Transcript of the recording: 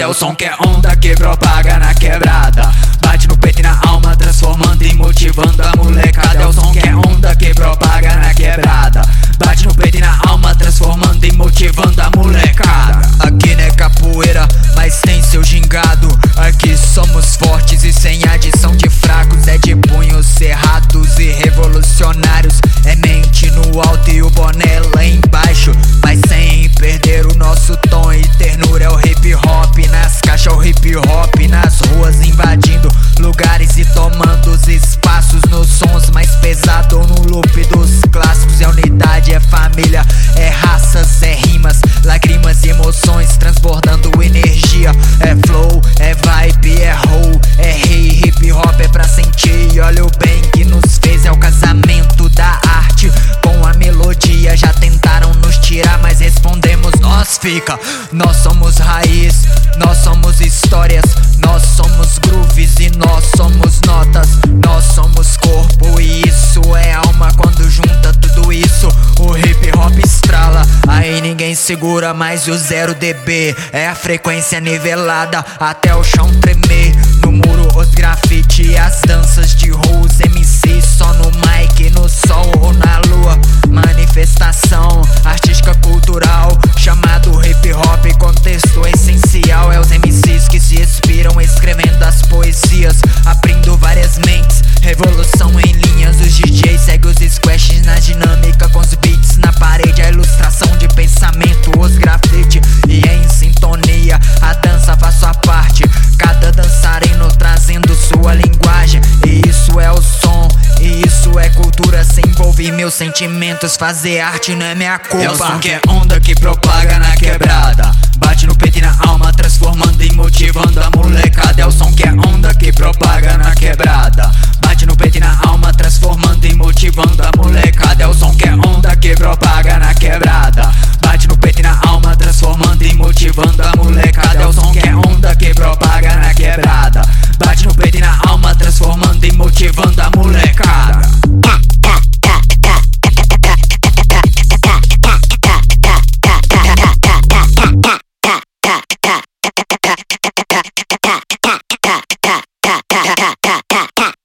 É o som que é onda que propaga na quebrada. Bate no peito e na alma, transformando e motivando a molecada. É o som que é onda que propaga na quebrada. Bate no peito e na alma, transformando e motivando a molecada. Aqui não é capoeira, mas tem seu gingado. Aqui somos fortes e sem adição de fracos. É de punhos cerrados e revolucionários. É mente no alto e o boné lá embaixo, mas sem perder o nosso tom e ternura. É o hip hop nas caixas, o hip hop nas ruas, invadindo lugares e tomando os espaços nos sons mais pesados, no loop dos clássicos. É unidade, é família, é raças, é rimas, lágrimas e emoções transbordando energia. É flow, é vibe, é roll, é rei. Hip hop é pra sentir, olha o bem que nos fez. É o casamento da arte com a melodia. Já tentaram nos tirar, mas respondemos, nós fica. Nós somos raiz, nós somos histórias, nós somos grooves e nós somos notas. Nós somos corpo e isso é alma. Quando junta tudo isso, o hip hop estrala. Aí ninguém segura mais o 0 dB. É a frequência nivelada até o chão tremer. No muro os grafite e as danças de rua. Os MCs só no mic, no sol ou na lua. Manifestação artística cultural chamado hip hop. Contexto essencial é os MCs que se inspiram escrevendo as poesias, abrindo várias mentes, revolução em linhas. Os DJs seguem os squashes na dinâmica com os beats na parede. A ilustração de pensamento, os grafite e em sintonia a dança faz sua parte, cada dançarino trazendo sua linguagem. E isso é o som, e isso é cultura. Sem envolver meus sentimentos, fazer arte não é minha culpa. É o som que é onda que propaga na quebrada. Bate no